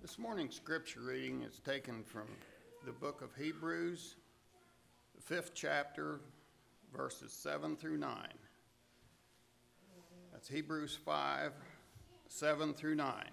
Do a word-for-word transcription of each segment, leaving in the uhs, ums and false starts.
This morning's scripture reading is taken from the book of Hebrews, the fifth chapter, verses seven through nine. That's Hebrews five, seven through nine.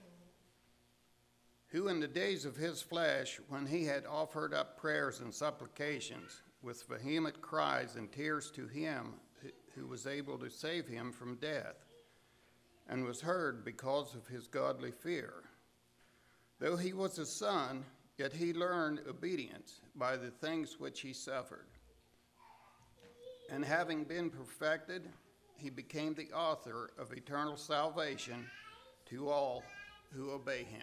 Who in the days of his flesh, when he had offered up prayers and supplications with vehement cries and tears to him who was able to save him from death, and was heard because of his godly fear. Though he was a son, yet he learned obedience by the things which he suffered. And having been perfected, he became the author of eternal salvation to all who obey him.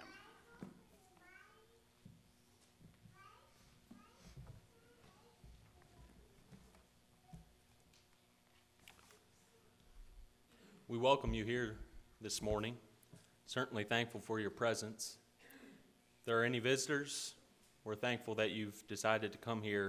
We welcome you here this morning. Certainly thankful for your presence. If there are any visitors, we're thankful that you've decided to come here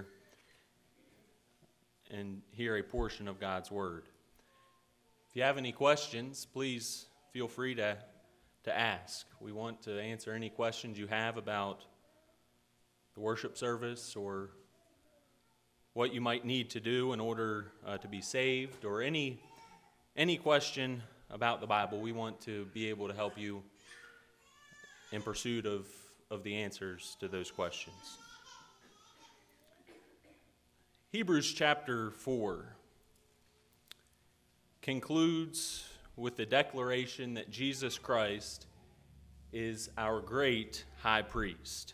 and hear a portion of God's Word. If you have any questions, please feel free to, to ask. We want to answer any questions you have about the worship service or what you might need to do in order uh, to be saved, or any any question about the Bible. We want to be able to help you in pursuit of of the answers to those questions. Hebrews chapter four concludes with the declaration that Jesus Christ is our great high priest.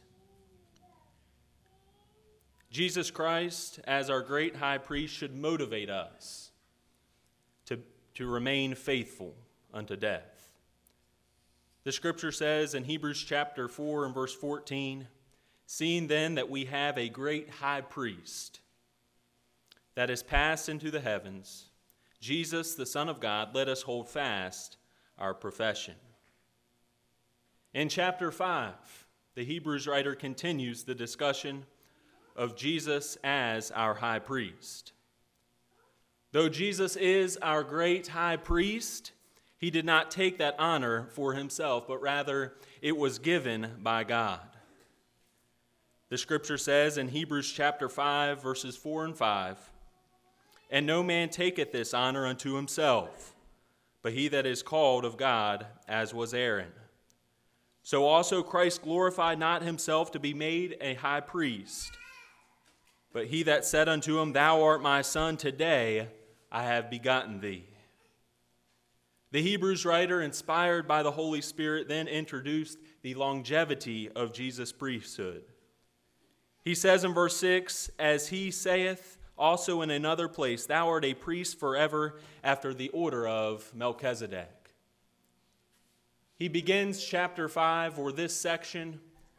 Jesus Christ, as our great high priest, should motivate us to, to remain faithful unto death. The scripture says in Hebrews chapter four and verse fourteen, "Seeing then that we have a great high priest that is passed into the heavens, Jesus, the Son of God, let us hold fast our profession." In chapter five, the Hebrews writer continues the discussion of Jesus as our high priest. Though Jesus is our great high priest, he did not take that honor for himself, but rather it was given by God. The scripture says in Hebrews chapter five, verses four and five, "And no man taketh this honor unto himself, but he that is called of God, as was Aaron. So also Christ glorified not himself to be made a high priest, but he that said unto him, Thou art my son, today I have begotten thee." The Hebrews writer, inspired by the Holy Spirit, then introduced the longevity of Jesus' priesthood. He says in verse six, "As he saith also in another place, Thou art a priest forever after the order of Melchizedek." He begins chapter five, or this section,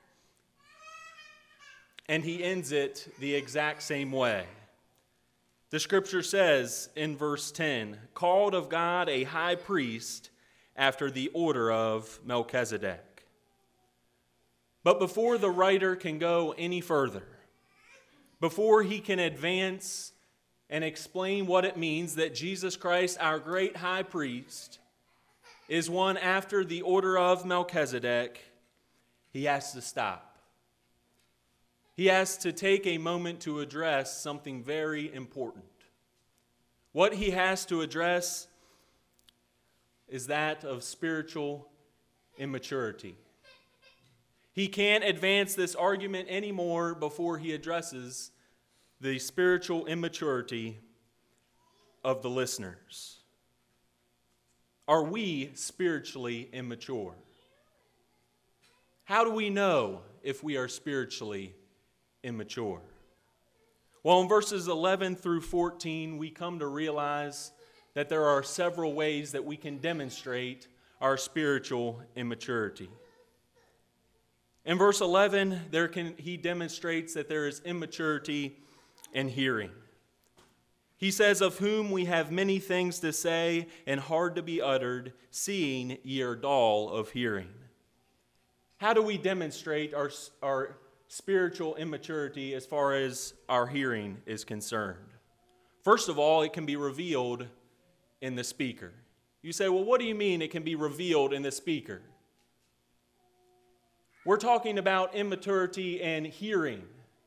and he ends it the exact same way. The scripture says in verse ten, "Called of God a high priest after the order of Melchizedek." But before the writer can go any further, before he can advance and explain what it means that Jesus Christ, our great high priest, is one after the order of Melchizedek, he has to stop. He has to take a moment to address something very important. What he has to address is that of spiritual immaturity. He can't advance this argument anymore before he addresses the spiritual immaturity of the listeners. Are we spiritually immature? How do we know if we are spiritually immature? Well, in verses eleven through fourteen, we come to realize that there are several ways that we can demonstrate our spiritual immaturity. In verse eleven, there can, he demonstrates that there is immaturity in hearing. He says, "Of whom we have many things to say and hard to be uttered, seeing ye are dull of hearing." How do we demonstrate our, our spiritual immaturity as far as our hearing is concerned? First of all, it can be revealed in the speaker. You say, well, what do you mean it can be revealed in the speaker? We're talking about immaturity and hearing.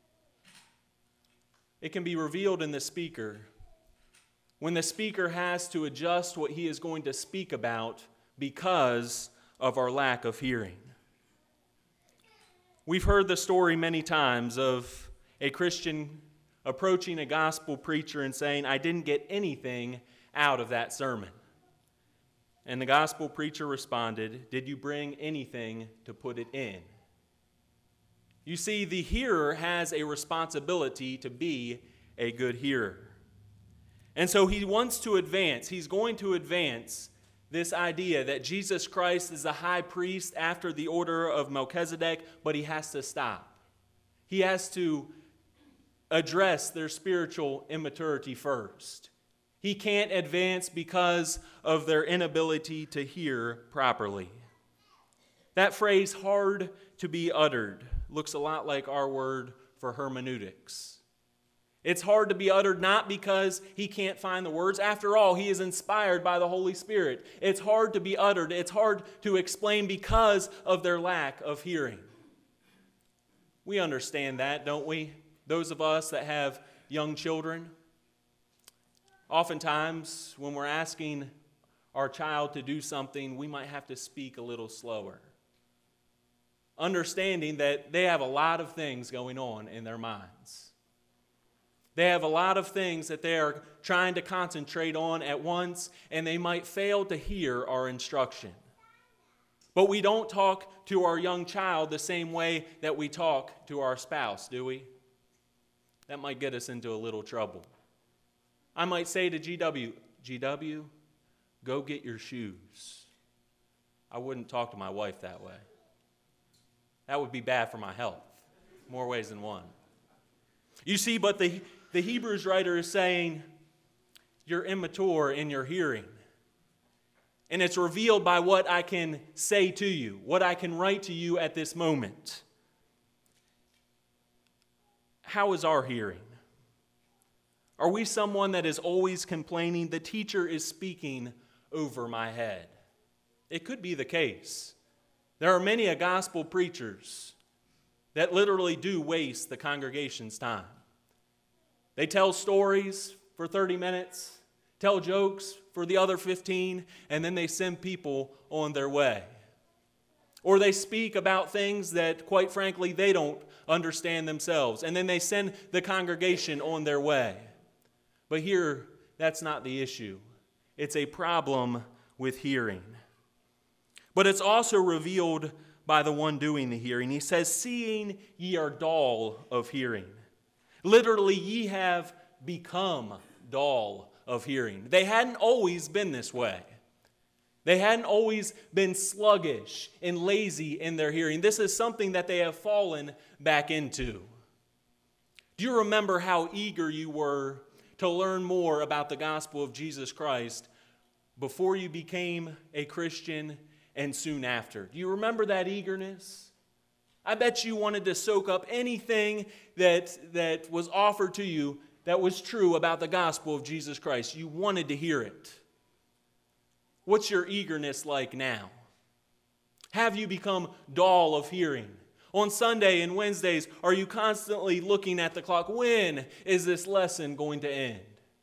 It can be revealed in the speaker. When the speaker has to adjust what he is going to speak about because of our lack of hearing. We've heard the story many times of a Christian approaching a gospel preacher and saying, "I didn't get anything out of that sermon." And the gospel preacher responded, "Did you bring anything to put it in?" You see, the hearer has a responsibility to be a good hearer. And so he wants to advance. He's going to advance this idea that Jesus Christ is the high priest after the order of Melchizedek, but he has to stop. He has to address their spiritual immaturity first. He can't advance because of their inability to hear properly. That phrase, hard to be uttered, looks a lot like our word for hermeneutics. It's hard to be uttered not because he can't find the words. After all, he is inspired by the Holy Spirit. It's hard to be uttered. It's hard to explain because of their lack of hearing. We understand that, don't we? Those of us that have young children. Oftentimes, when we're asking our child to do something, we might have to speak a little slower. Understanding that they have a lot of things going on in their minds. They have a lot of things that they are trying to concentrate on at once, and they might fail to hear our instruction. But we don't talk to our young child the same way that we talk to our spouse, do we? That might get us into a little trouble. I might say to G W, G W, go get your shoes. I wouldn't talk to my wife that way. That would be bad for my health, more ways than one. You see, but the, the Hebrews writer is saying, you're immature in your hearing. And it's revealed by what I can say to you, what I can write to you at this moment. How is our hearing? Are we someone that is always complaining, the teacher is speaking over my head? It could be the case. There are many a gospel preachers that literally do waste the congregation's time. They tell stories for thirty minutes, tell jokes for the other fifteen, and then they send people on their way. Or they speak about things that, quite frankly, they don't understand themselves, and then they send the congregation on their way. But here, that's not the issue. It's a problem with hearing. But it's also revealed by the one doing the hearing. He says, seeing ye are dull of hearing. Literally, ye have become dull of hearing. They hadn't always been this way. They hadn't always been sluggish and lazy in their hearing. This is something that they have fallen back into. Do you remember how eager you were to learn more about the gospel of Jesus Christ before you became a Christian and soon after? Do you remember that eagerness? I bet you wanted to soak up anything that, that was offered to you that was true about the gospel of Jesus Christ. You wanted to hear it. What's your eagerness like now? Have you become dull of hearing? On Sunday and Wednesdays, are you constantly looking at the clock? When is this lesson going to end?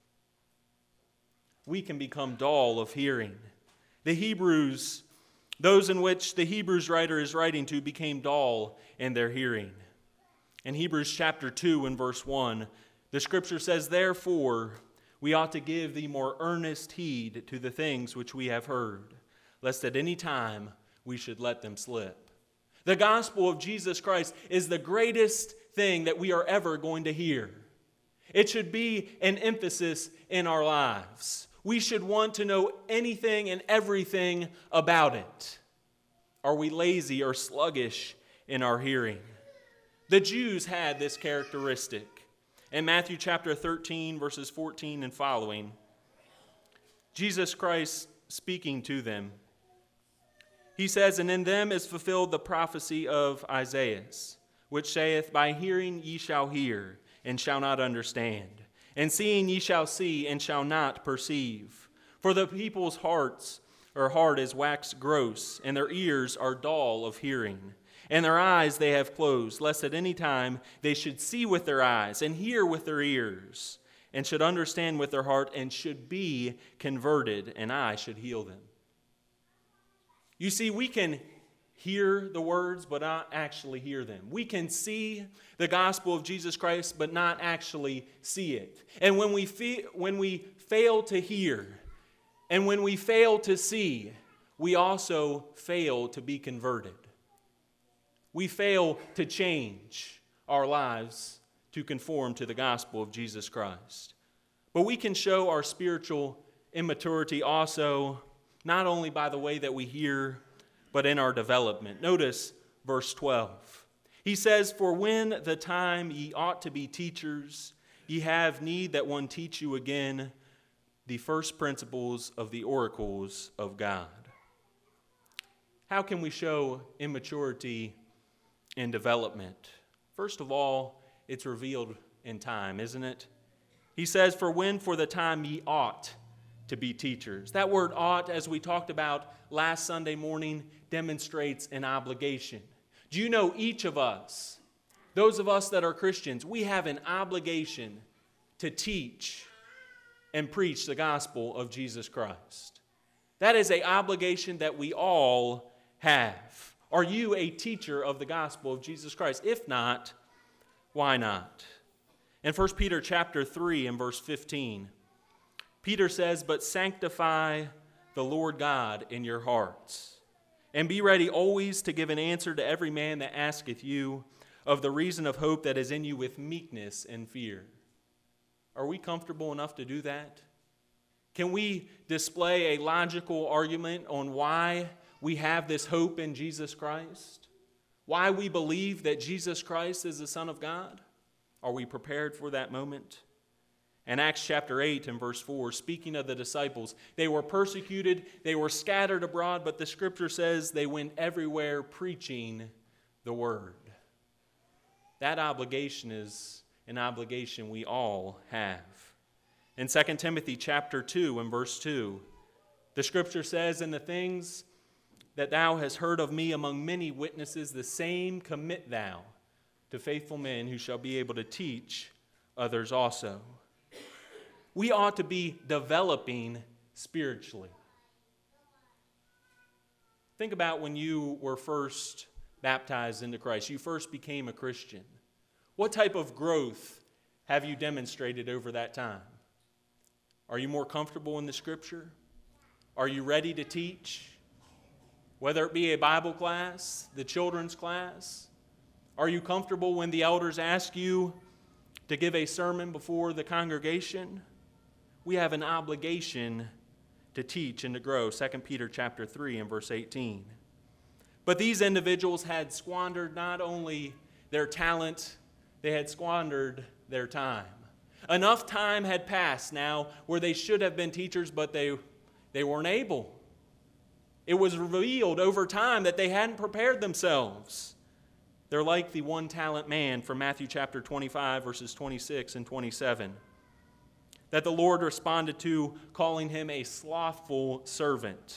We can become dull of hearing. The Hebrews, those in which the Hebrews writer is writing to, became dull in their hearing. In Hebrews chapter two and verse one, the scripture says, therefore, we ought to give the more earnest heed to the things which we have heard, lest at any time we should let them slip. The gospel of Jesus Christ is the greatest thing that we are ever going to hear. It should be an emphasis in our lives. We should want to know anything and everything about it. Are we lazy or sluggish in our hearing? The Jews had this characteristic. In Matthew chapter thirteen, verses fourteen and following, Jesus Christ speaking to them, he says, and in them is fulfilled the prophecy of Isaiah, which saith, by hearing ye shall hear, and shall not understand. And seeing ye shall see, and shall not perceive. For the people's hearts or heart is waxed gross, and their ears are dull of hearing. And their eyes they have closed, lest at any time they should see with their eyes, and hear with their ears, and should understand with their heart, and should be converted, and I should heal them. You see, we can hear the words, but not actually hear them. We can see the gospel of Jesus Christ, but not actually see it. And when we fe- when we fail to hear, and when we fail to see, we also fail to be converted. We fail to change our lives to conform to the gospel of Jesus Christ. But we can show our spiritual immaturity also, not only by the way that we hear, but in our development. Notice verse twelve. He says, "For when the time ye ought to be teachers, ye have need that one teach you again the first principles of the oracles of God." How can we show immaturity in development? First of all, it's revealed in time, isn't it? He says, "For when for the time ye ought to be teachers." That word ought, as we talked about last Sunday morning, demonstrates an obligation. Do you know each of us, those of us that are Christians, we have an obligation to teach and preach the gospel of Jesus Christ. That is an obligation that we all have. Are you a teacher of the gospel of Jesus Christ? If not, why not? In First Peter chapter three and verse fifteen, Peter says, "But sanctify the Lord God in your hearts, and be ready always to give an answer to every man that asketh you of the reason of hope that is in you with meekness and fear." Are we comfortable enough to do that? Can we display a logical argument on why we have this hope in Jesus Christ? Why we believe that Jesus Christ is the Son of God? Are we prepared for that moment? In Acts chapter eight and verse four, speaking of the disciples, they were persecuted, they were scattered abroad, but the scripture says they went everywhere preaching the word. That obligation is an obligation we all have. In Second Timothy chapter two and verse two, the scripture says, "And the things that thou hast heard of me among many witnesses, the same commit thou to faithful men who shall be able to teach others also." We ought to be developing spiritually. Think about when you were first baptized into Christ. You first became a Christian. What type of growth have you demonstrated over that time? Are you more comfortable in the Scripture? Are you ready to teach? Whether it be a Bible class, the children's class, are you comfortable when the elders ask you to give a sermon before the congregation? We have an obligation to teach and to grow. Second Peter chapter three and verse eighteen. But these individuals had squandered not only their talent, they had squandered their time. Enough time had passed now where they should have been teachers, but they, they weren't able. It was revealed over time that they hadn't prepared themselves. They're like the one-talent man from Matthew chapter twenty-five, verses twenty-six and twenty-seven, that the Lord responded to, calling him a slothful servant.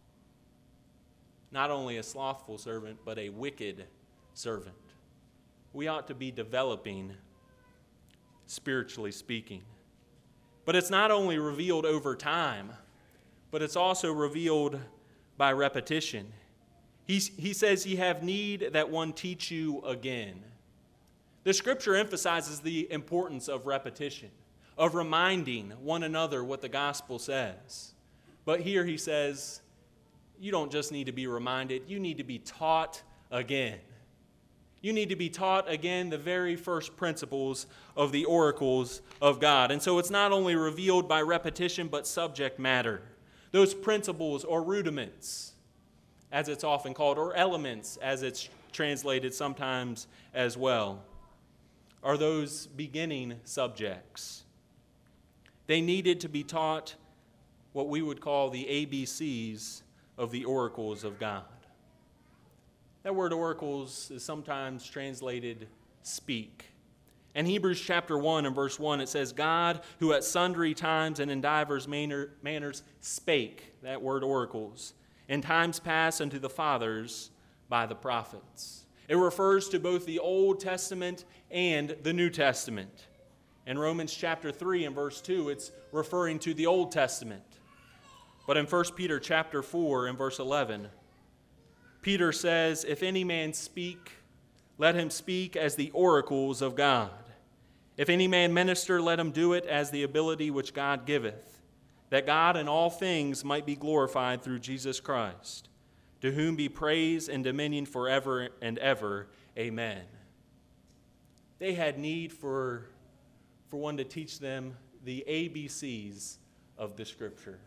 Not only a slothful servant, but a wicked servant. We ought to be developing, spiritually speaking. But it's not only revealed over time, but it's also revealed by repetition. He, he says, "Ye have need that one teach you again." The scripture emphasizes the importance of repetition, of reminding one another what the gospel says. But here he says, you don't just need to be reminded, you need to be taught again. You need to be taught again the very first principles of the oracles of God. And so it's not only revealed by repetition, but subject matter. Those principles or rudiments, as it's often called, or elements, as it's translated sometimes as well, are those beginning subjects. They needed to be taught what we would call the A B Cs of the oracles of God. That word oracles is sometimes translated speak. In Hebrews chapter one and verse one, it says, "God, who at sundry times and in divers manner, manners spake," that word oracles, "in times past unto the fathers by the prophets." It refers to both the Old Testament and the New Testament. In Romans chapter three and verse two, it's referring to the Old Testament. But in First Peter chapter four and verse eleven, Peter says, "If any man speak, let him speak as the oracles of God. If any man minister, let him do it as the ability which God giveth, that God in all things might be glorified through Jesus Christ, to whom be praise and dominion forever and ever. Amen." They had need for, for one to teach them the A B Cs of the Scripture.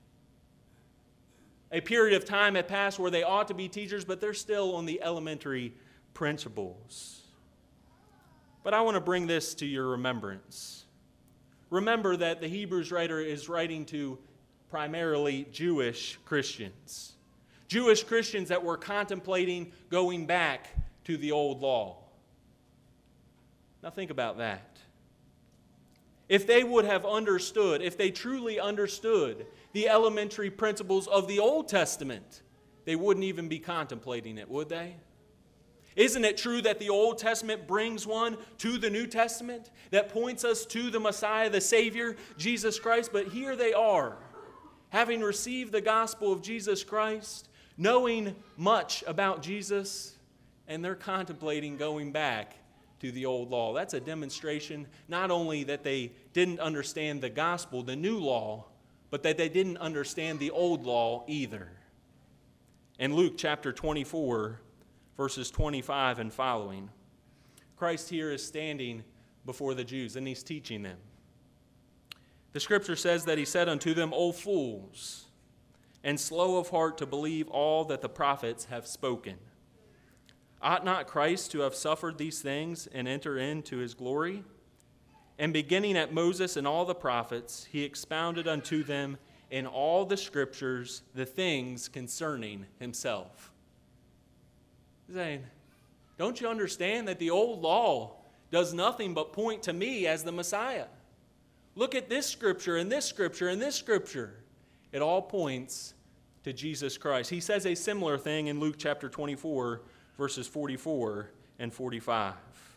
A period of time had passed where they ought to be teachers, but they're still on the elementary principles. But I want to bring this to your remembrance. Remember that the Hebrews writer is writing to primarily Jewish Christians. Jewish Christians that were contemplating going back to the old law. Now think about that. If they would have understood, if they truly understood the elementary principles of the Old Testament, they wouldn't even be contemplating it, would they? Isn't it true that the Old Testament brings one to the New Testament that points us to the Messiah, the Savior, Jesus Christ? But here they are, having received the gospel of Jesus Christ, knowing much about Jesus, and they're contemplating going back to the old law. That's a demonstration not only that they didn't understand the gospel, the new law, but that they didn't understand the old law either. In Luke chapter twenty-four, verses twenty-five and following, Christ here is standing before the Jews and he's teaching them. The scripture says that he said unto them, "O fools, and slow of heart to believe all that the prophets have spoken. Ought not Christ to have suffered these things and enter into his glory?" And beginning at Moses and all the prophets, he expounded unto them in all the scriptures the things concerning himself. He's saying, don't you understand that the old law does nothing but point to me as the Messiah? Look at this scripture and this scripture and this scripture. It all points to Jesus Christ. He says a similar thing in Luke chapter twenty-four, verses forty-four and forty-five.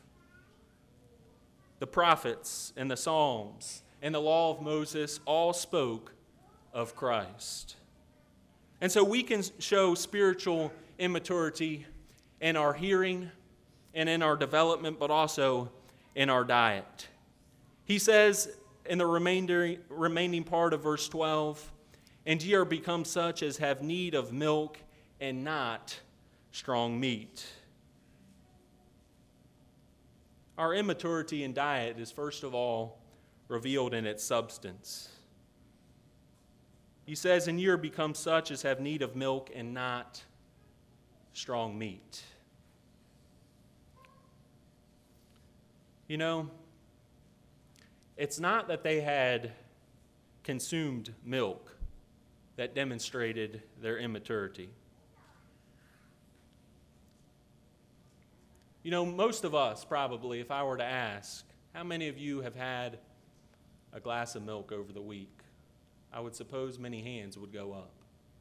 The prophets and the Psalms and the law of Moses all spoke of Christ. And so we can show spiritual immaturity in our hearing and in our development, but also in our diet. He says in the remainder, remaining part of verse twelve, "And ye are become such as have need of milk and not strong meat." Our immaturity in diet is first of all revealed in its substance. He says, "And ye are become such as have need of milk and not strong meat." You know, it's not that they had consumed milk that demonstrated their immaturity. You know, most of us probably, if I were to ask, how many of you have had a glass of milk over the week? I would suppose many hands would go up.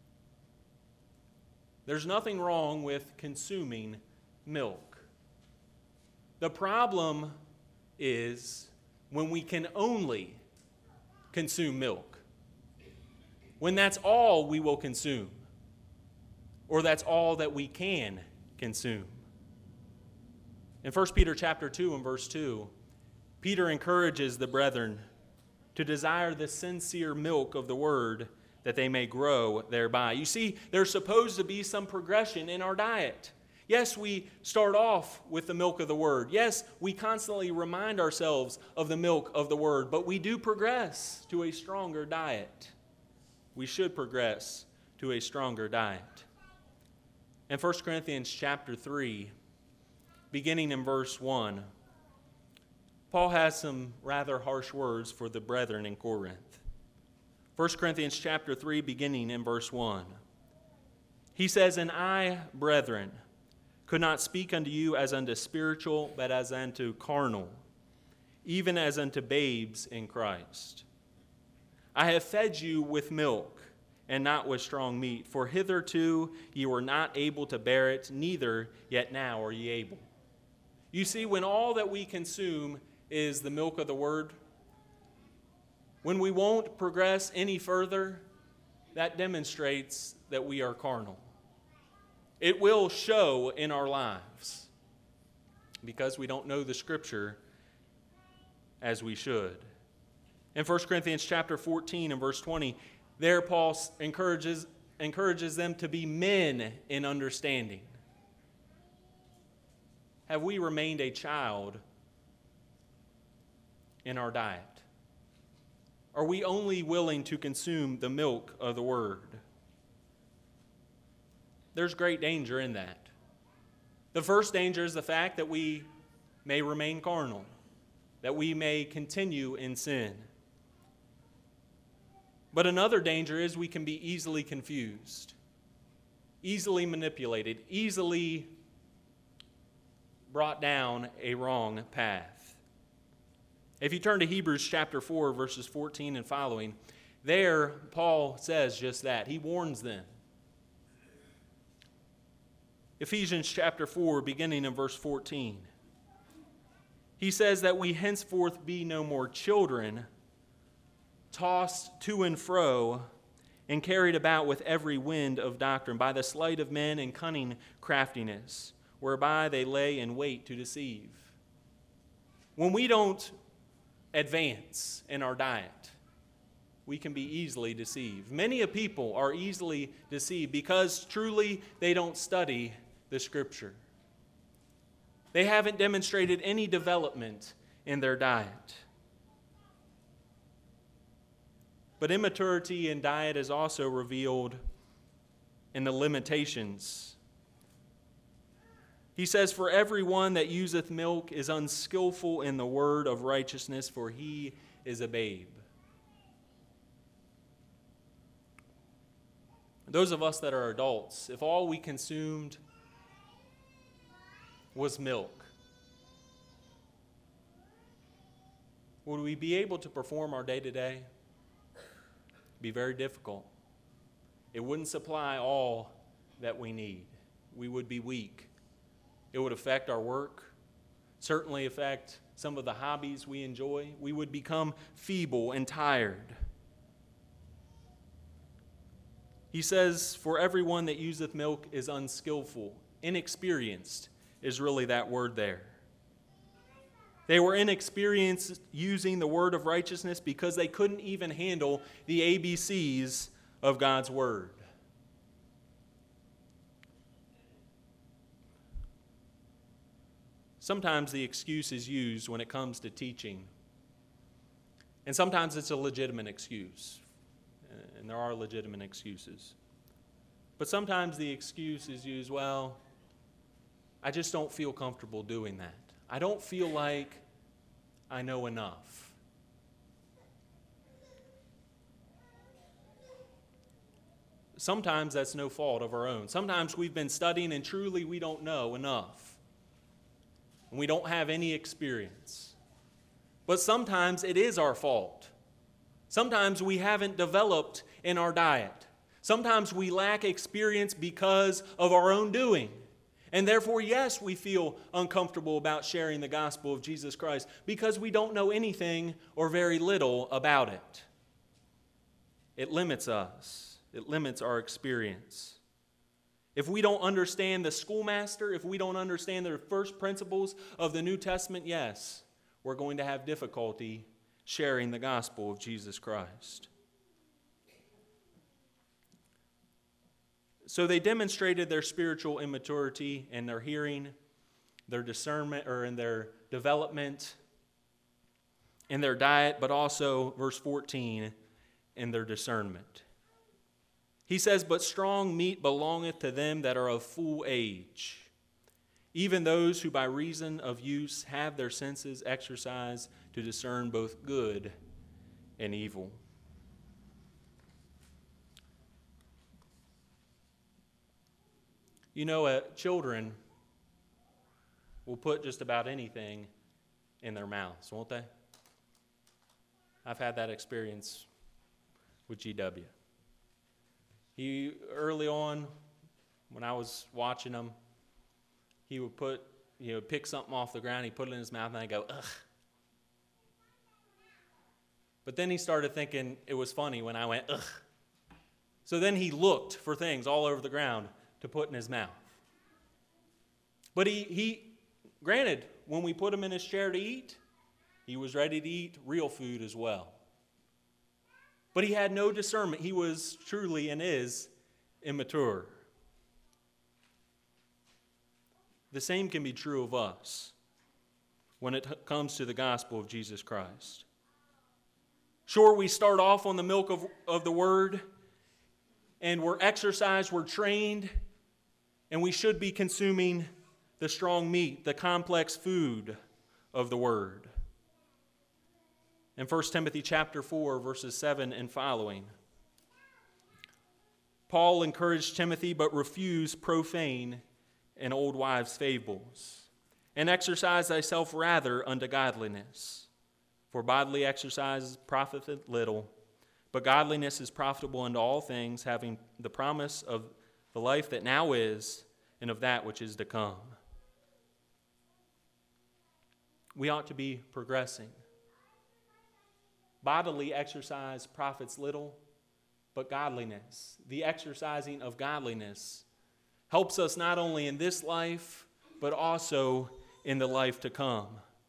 There's nothing wrong with consuming milk. The problem is when we can only consume milk, when that's all we will consume, or that's all that we can consume. In First Peter chapter two and verse two, Peter encourages the brethren to desire the sincere milk of the word that they may grow thereby. You see, there's supposed to be some progression in our diet. Yes, we start off with the milk of the word. Yes, we constantly remind ourselves of the milk of the word, but we do progress to a stronger diet. We should progress to a stronger diet. In First Corinthians chapter three, beginning in verse one, Paul has some rather harsh words for the brethren in Corinth. First Corinthians chapter three, beginning in verse one. He says, "And I, brethren, could not speak unto you as unto spiritual, but as unto carnal, even as unto babes in Christ. I have fed you with milk, and not with strong meat. For hitherto ye were not able to bear it, neither yet now are ye able. You see, when all that we consume is the milk of the word, when we won't progress any further, that demonstrates that we are carnal. It will show in our lives because we don't know the Scripture as we should. In First Corinthians chapter fourteen and verse twenty, there Paul encourages, encourages them to be men in understanding. Have we remained a child in our diet? Are we only willing to consume the milk of the Word? There's great danger in that. The first danger is the fact that we may remain carnal, that we may continue in sin. But another danger is we can be easily confused, easily manipulated, easily brought down a wrong path. If you turn to Hebrews chapter four, verses fourteen and following, there Paul says just that. He warns them. Ephesians chapter four, beginning in verse fourteen. He says that we henceforth be no more children, tossed to and fro, and carried about with every wind of doctrine, by the sleight of men and cunning craftiness, whereby they lay in wait to deceive. When we don't advance in our diet, we can be easily deceived. Many of people are easily deceived because truly they don't study the Scripture. They haven't demonstrated any development in their diet. But immaturity in diet is also revealed in the limitations. He says, for everyone that useth milk is unskillful in the word of righteousness, for he is a babe. Those of us that are adults, if all we consumed was milk, would we be able to perform our day-to-day? Be very difficult. It wouldn't supply all that we need. We would be weak. It would affect our work, certainly affect some of the hobbies we enjoy. We would become feeble and tired. He says, for everyone that useth milk is unskillful. Inexperienced is really that word there. They were inexperienced using the word of righteousness because they couldn't even handle the A B Cs of God's word. Sometimes the excuse is used when it comes to teaching. And sometimes it's a legitimate excuse. And there are legitimate excuses. But sometimes the excuse is used, well, I just don't feel comfortable doing that. I don't feel like I know enough. Sometimes that's no fault of our own. Sometimes we've been studying and truly we don't know enough. And we don't have any experience. But sometimes it is our fault. Sometimes we haven't developed in our diet. Sometimes we lack experience because of our own doing. And therefore, yes, we feel uncomfortable about sharing the gospel of Jesus Christ because we don't know anything or very little about it. It limits us. It limits our experience. If we don't understand the schoolmaster, if we don't understand the first principles of the New Testament, yes, we're going to have difficulty sharing the gospel of Jesus Christ. So they demonstrated their spiritual immaturity in their hearing, their discernment, or in their development, in their diet, but also, verse fourteen, in their discernment. He says, but strong meat belongeth to them that are of full age, even those who by reason of use have their senses exercised to discern both good and evil. You know, uh, children will put just about anything in their mouths, won't they? I've had that experience with G W. He, early on, when I was watching him, he would put, you know, pick something off the ground, he'd put it in his mouth, and I'd go, ugh. But then he started thinking it was funny when I went, ugh. So then he looked for things all over the ground to put in his mouth. But he, he, granted, when we put him in his chair to eat, he was ready to eat real food as well. But he had no discernment. He was truly and is immature. The same can be true of us when it comes to the gospel of Jesus Christ. Sure, we start off on the milk of, of the word, and we're exercised, we're trained, and we should be consuming the strong meat, the complex food of the word. In First Timothy chapter four, verses seven and following, Paul encouraged Timothy, but refused profane and old wives' fables, and exercise thyself rather unto godliness. For bodily exercise profiteth little, but godliness is profitable unto all things, having the promise of the life that now is, and of that which is to come. We ought to be progressing. Bodily exercise profits little, but godliness, the exercising of godliness, helps us not only in this life, but also in the life to come.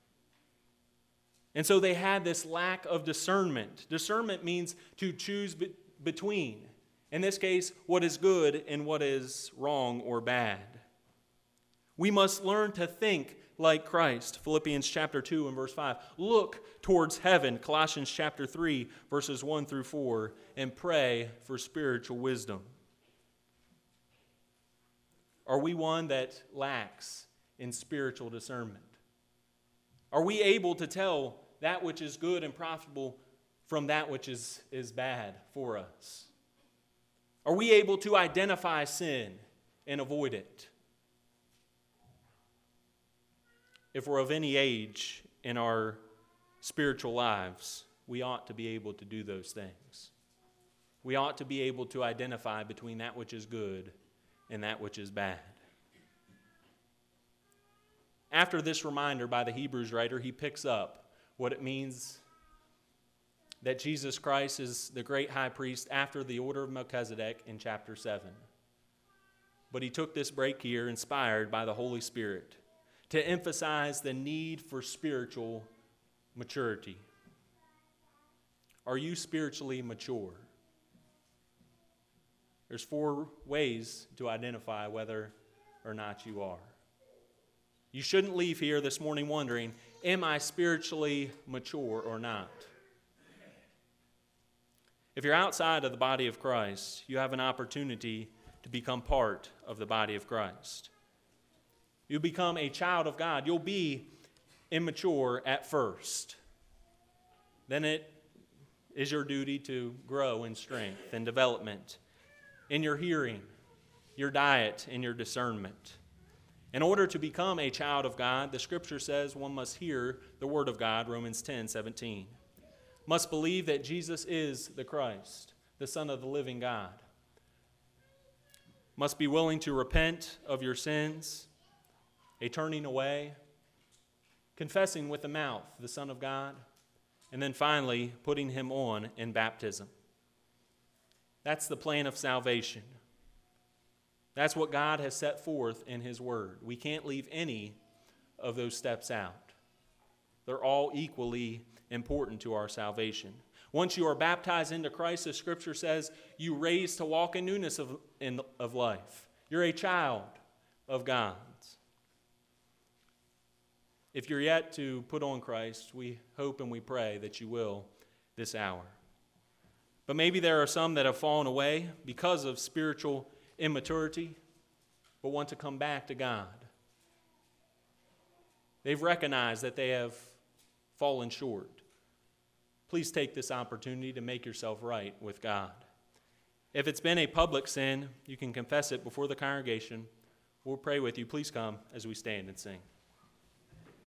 And so they had this lack of discernment. Discernment means to choose be- between, in this case, what is good and what is wrong or bad. We must learn to think like Christ, Philippians chapter two and verse five. Look towards heaven, Colossians chapter three, verses one through four, and pray for spiritual wisdom. Are we one that lacks in spiritual discernment? Are we able to tell that which is good and profitable from that which is, is bad for us? Are we able to identify sin and avoid it? If we're of any age in our spiritual lives, we ought to be able to do those things. We ought to be able to identify between that which is good and that which is bad. After this reminder by the Hebrews writer, he picks up what it means that Jesus Christ is the great high priest after the order of Melchizedek in chapter seven. But he took this break here, inspired by the Holy Spirit, to emphasize the need for spiritual maturity. Are you spiritually mature? There's four ways to identify whether or not you are. You shouldn't leave here this morning wondering, am I spiritually mature or not? If you're outside of the body of Christ, you have an opportunity to become part of the body of Christ. You become a child of God. You'll be immature at first. Then it is your duty to grow in strength and development in your hearing, your diet, and your discernment. In order to become a child of God, the Scripture says one must hear the Word of God, Romans ten seventeen. Must believe that Jesus is the Christ, the Son of the living God. Must be willing to repent of your sins, a turning away, confessing with the mouth the Son of God, and then finally putting him on in baptism. That's the plan of salvation. That's what God has set forth in his word. We can't leave any of those steps out. They're all equally important to our salvation. Once you are baptized into Christ, the Scripture says you raise to walk in newness of, in, of life. You're a child of God. If you're yet to put on Christ, we hope and we pray that you will this hour. But maybe there are some that have fallen away because of spiritual immaturity, but want to come back to God. They've recognized that they have fallen short. Please take this opportunity to make yourself right with God. If it's been a public sin, you can confess it before the congregation. We'll pray with you. Please come as we stand and sing.